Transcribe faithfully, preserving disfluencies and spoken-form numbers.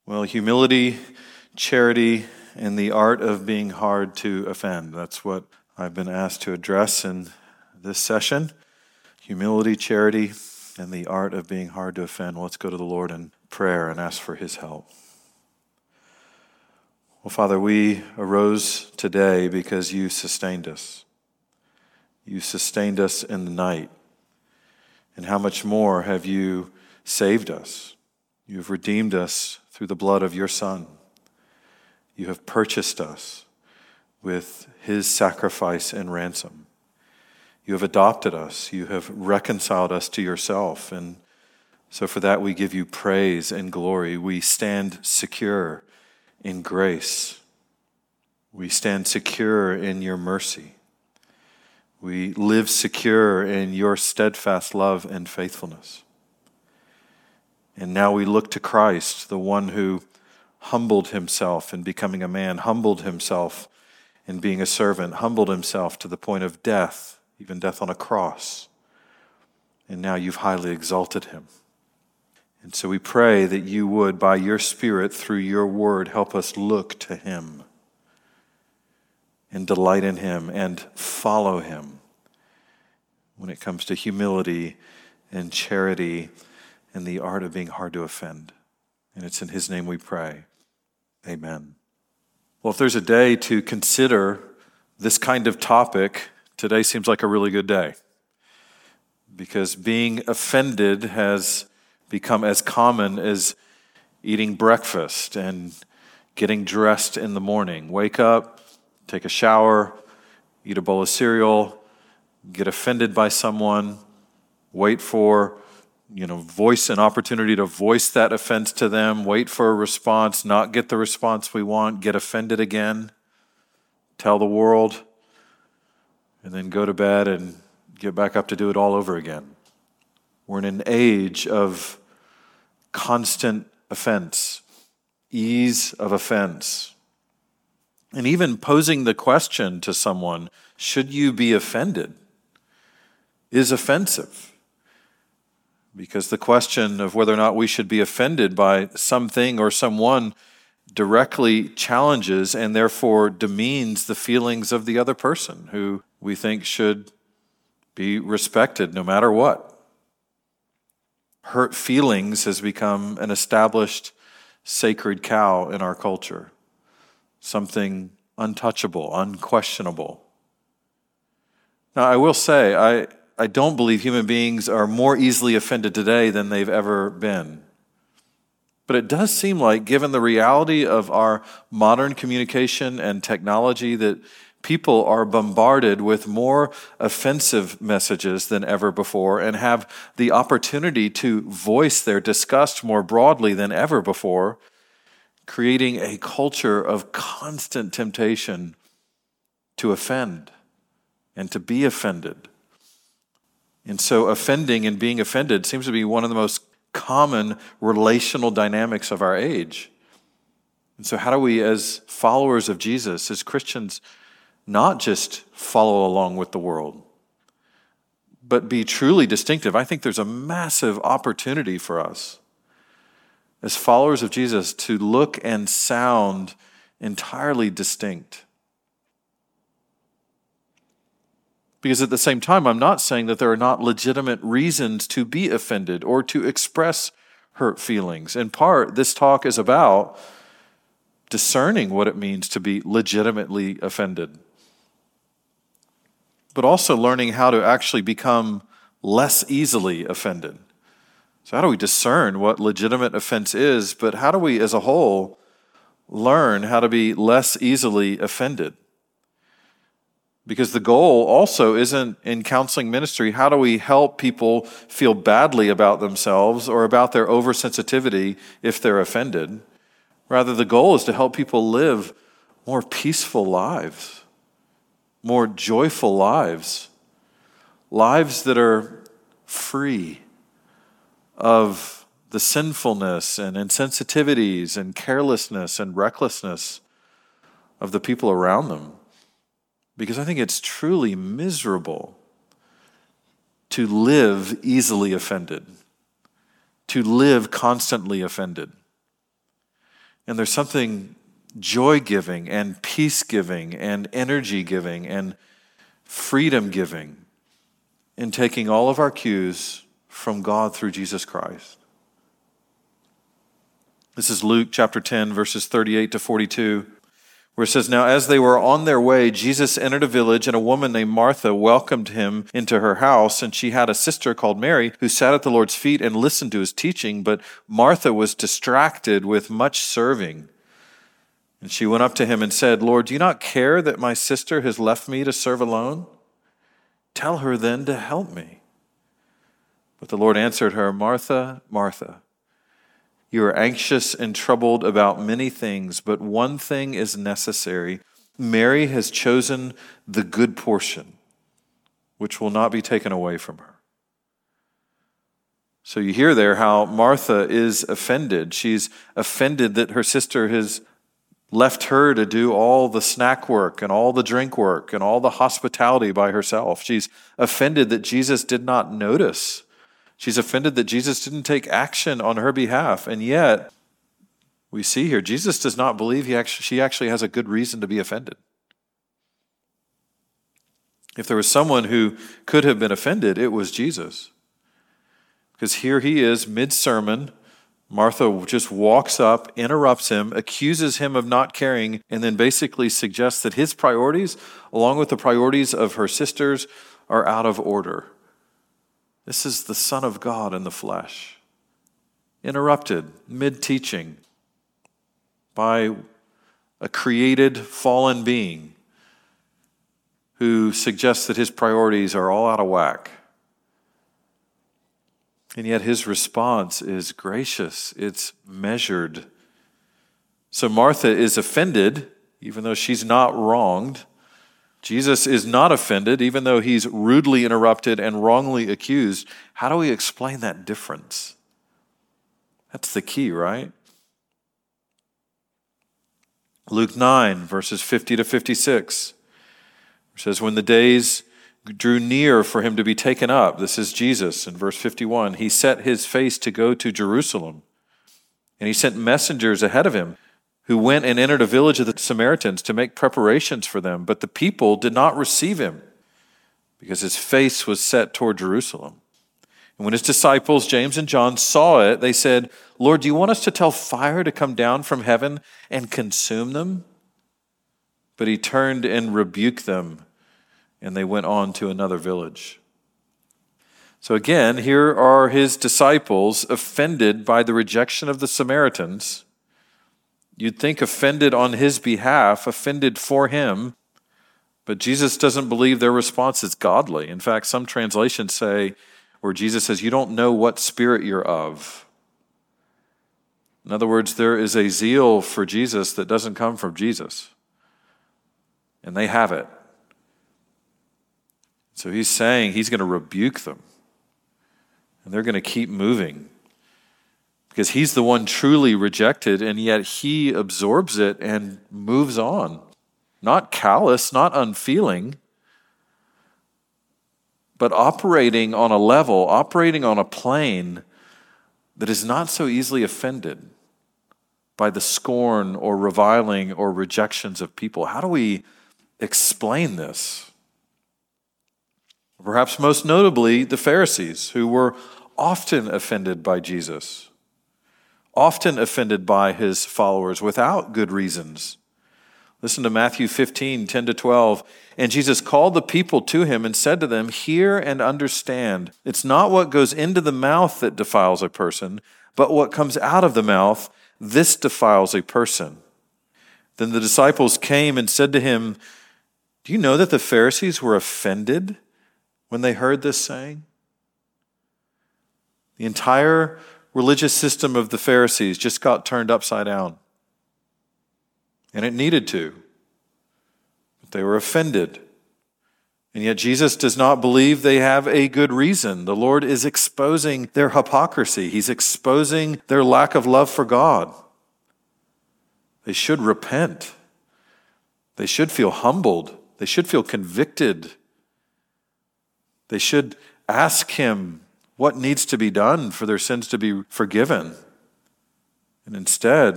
Well, humility, charity, and the art of being hard to offend. That's what I've been asked to address in this session. Humility, charity, and the art of being hard to offend. Well, let's go to the Lord in prayer and ask for his help. Well, Father, we arose today because you sustained us. You sustained us in the night. And how much more have you saved us? You've redeemed us through the blood of your Son. You have purchased us with his sacrifice and ransom. You have adopted us. You have reconciled us to yourself. And so for that we give you praise and glory. We stand secure in grace. We stand secure in your mercy. We live secure in your steadfast love and faithfulness. And now we look to Christ, the one who humbled himself in becoming a man, humbled himself in being a servant, humbled himself to the point of death, even death on a cross. And now you've highly exalted him. And so we pray that you would, by your Spirit, through your word, help us look to him and delight in him and follow him when it comes to humility and charity and the art of being hard to offend. And it's in his name we pray. Amen. Well, if there's a day to consider this kind of topic, today seems like a really good day. Because being offended has become as common as eating breakfast and getting dressed in the morning. Wake up, take a shower, eat a bowl of cereal, get offended by someone, wait for You know, voice an opportunity to voice that offense to them, wait for a response, not get the response we want, get offended again, tell the world, and then go to bed and get back up to do it all over again. We're in an age of constant offense, ease of offense, and even posing the question to someone, should you be offended, is offensive. Because the question of whether or not we should be offended by something or someone directly challenges and therefore demeans the feelings of the other person who we think should be respected no matter what. Hurt feelings has become an established sacred cow in our culture, something untouchable, unquestionable. Now, I will say, I I don't believe human beings are more easily offended today than they've ever been. But it does seem like, given the reality of our modern communication and technology, that people are bombarded with more offensive messages than ever before and have the opportunity to voice their disgust more broadly than ever before, creating a culture of constant temptation to offend and to be offended. And so offending and being offended seems to be one of the most common relational dynamics of our age. And so how do we, as followers of Jesus, as Christians, not just follow along with the world, but be truly distinctive? I think there's a massive opportunity for us as followers of Jesus to look and sound entirely distinct. Because at the same time, I'm not saying that there are not legitimate reasons to be offended or to express hurt feelings. In part, this talk is about discerning what it means to be legitimately offended, but also learning how to actually become less easily offended. So how do we discern what legitimate offense is, but how do we as a whole learn how to be less easily offended? Because the goal also isn't in counseling ministry, how do we help people feel badly about themselves or about their oversensitivity if they're offended? Rather, the goal is to help people live more peaceful lives, more joyful lives, lives that are free of the sinfulness and insensitivities and carelessness and recklessness of the people around them. Because I think it's truly miserable to live easily offended, to live constantly offended. And there's something joy-giving and peace-giving and energy-giving and freedom-giving in taking all of our cues from God through Jesus Christ. This is Luke chapter ten, verses thirty-eight to forty-two, where it says, "Now as they were on their way, Jesus entered a village, and a woman named Martha welcomed him into her house. And she had a sister called Mary, who sat at the Lord's feet and listened to his teaching. But Martha was distracted with much serving. And she went up to him and said, 'Lord, do you not care that my sister has left me to serve alone? Tell her then to help me.' But the Lord answered her, 'Martha, Martha, you are anxious and troubled about many things, but one thing is necessary. Mary has chosen the good portion, which will not be taken away from her.'" So you hear there how Martha is offended. She's offended that her sister has left her to do all the snack work and all the drink work and all the hospitality by herself. She's offended that Jesus did not notice. She's offended that Jesus didn't take action on her behalf. And yet, we see here, Jesus does not believe he actually, she actually has a good reason to be offended. If there was someone who could have been offended, it was Jesus. Because here he is, mid-sermon. Martha just walks up, interrupts him, accuses him of not caring, and then basically suggests that his priorities, along with the priorities of her sisters, are out of order. This is the Son of God in the flesh, interrupted mid-teaching by a created, fallen being who suggests that his priorities are all out of whack. And yet his response is gracious, it's measured. So Martha is offended, even though she's not wronged. Jesus is not offended, even though he's rudely interrupted and wrongly accused. How do we explain that difference? That's the key, right? Luke nine, verses fifty to fifty-six, says, "When the days drew near for him to be taken up," this is Jesus in verse fifty-one, "he set his face to go to Jerusalem, and he sent messengers ahead of him, who went and entered a village of the Samaritans to make preparations for them. But the people did not receive him, because his face was set toward Jerusalem. And when his disciples, James and John, saw it, they said, 'Lord, do you want us to tell fire to come down from heaven and consume them?' But he turned and rebuked them, and they went on to another village." So again, here are his disciples offended by the rejection of the Samaritans. You'd think offended on his behalf, offended for him, but Jesus doesn't believe their response is godly. In fact, some translations say, where Jesus says, "You don't know what spirit you're of." In other words, there is a zeal for Jesus that doesn't come from Jesus, and they have it. So he's saying he's going to rebuke them, and they're going to keep moving, because he's the one truly rejected, and yet he absorbs it and moves on. Not callous, not unfeeling, but operating on a level, operating on a plane that is not so easily offended by the scorn or reviling or rejections of people. How do we explain this? Perhaps most notably, the Pharisees, who were often offended by Jesus, often offended by his followers without good reasons. Listen to Matthew fifteen, ten to twelve. "And Jesus called the people to him and said to them, 'Hear and understand. It's not what goes into the mouth that defiles a person, but what comes out of the mouth, this defiles a person.' Then the disciples came and said to him, 'Do you know that the Pharisees were offended when they heard this saying?'" The entire religious system of the Pharisees just got turned upside down. And it needed to. But they were offended. And yet Jesus does not believe they have a good reason. The Lord is exposing their hypocrisy. He's exposing their lack of love for God. They should repent. They should feel humbled. They should feel convicted. They should ask him what needs to be done for their sins to be forgiven. And instead,